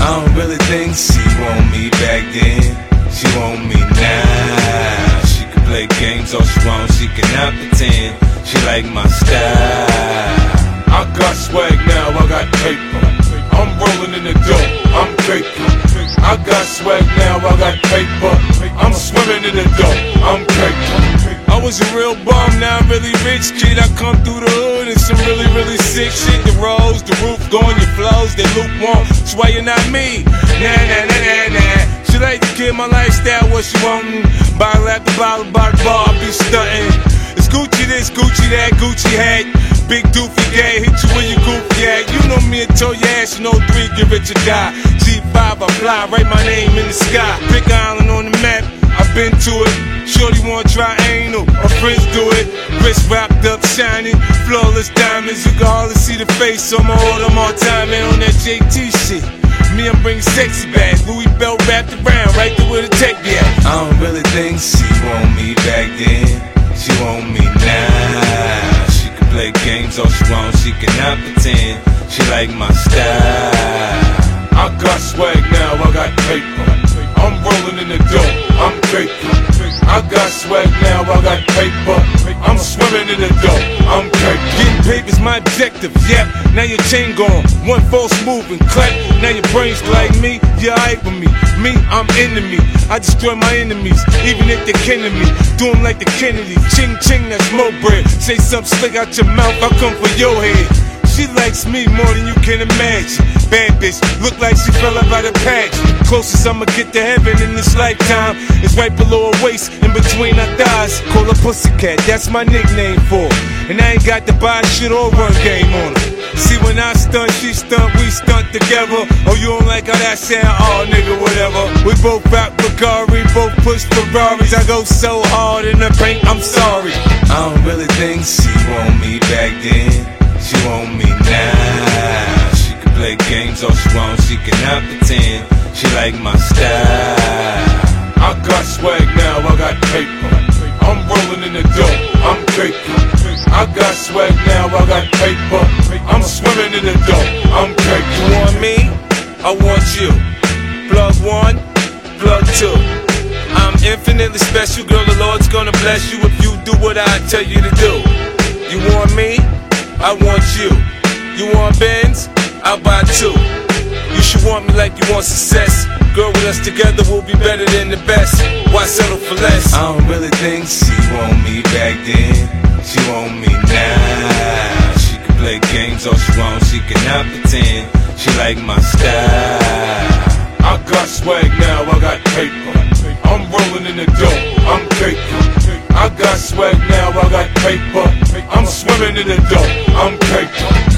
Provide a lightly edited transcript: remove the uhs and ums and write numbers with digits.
I don't really think she want me back then. She want me now. She can play games all she wants, she cannot pretend. She like my style. I got swag now, I got paper. I'm rolling in the dope, I'm paper. I got swag now, I got paper. I'm swimming in the dope, I'm paper. I was a real bum, now I'm really rich, kid. I come through the hood and some really, really sick shit. The roads, the roof, going your flows, they lukewarm. That's why you're not me. Nah, nah, nah, nah, nah. She like to kill my lifestyle, what she wantin'. Bottle after bottle, by the bar, I be stuntin'. It's Gucci this, Gucci that, Gucci hat. Big doofy gay, hit you where you goofy at. You know me and told your ass, you know 3, give it your die. G5, I fly, write my name in the sky. Big island on the map, I've been to it. Shorty wanna try anal, her friends do it. Wrist wrapped up, shining, flawless diamonds. You can hardly see the face, so I'ma order more time in on that JT shit. Me, I'm bringing sexy back, Louis belt wrapped around, right there where the tech be at. I don't really think she want me back then. She want me now. She can play games all she wants, she cannot pretend. She like my style. I got swag now, I got paper. I'm rolling in the dope, I'm paper. I got swag now, I got paper. I'm swimming in the dope, I'm paper. Getting paper's my objective, yep. Now your chain gone, one false move and clap. Now your brains like me, you're hype with me. Me, I'm enemy. I destroy my enemies, even if they're kin to me. Do them like the Kennedy, ching ching, that's more bread. Say something slick out your mouth, I'll come for your head. She likes me more than you can imagine. Bad bitch, look like she fell out by the patch. Closest I'ma get to heaven in this lifetime is right below her waist, in between her thighs. Call her Pussycat, that's my nickname for her. And I ain't got to buy shit or run game on her. See, when I stunt, she stunt, we stunt together. Oh, you don't like how that sound? Oh, nigga, whatever. We both rap Bugatti, both push Ferraris. I go so hard in the paint, I'm sorry. I don't really think she want me back then. She want me now. She can play games all she wants, she cannot pretend. She like my style. I got swag now, I got paper. I'm rolling in the dope, I'm paper. I got swag now, I got paper. I'm swimming in the dope, I'm paper. You want me? I want you. Plug 1, plug 2. I'm infinitely special, girl, the Lord's gonna bless you if you do what I tell you to do. You want me? I want you. You want Benz? I'll buy 2. You should want me like you want success. Girl, with us together we'll be better than the best. Why settle for less? I don't really think she want me back then. She want me now. She can play games all she wants, she cannot pretend. She like my style. I got swag now, I got paper. I'm rolling in the dope, I'm paper. I got swag now, I got paper. I'm swimming in the dope, I'm paper.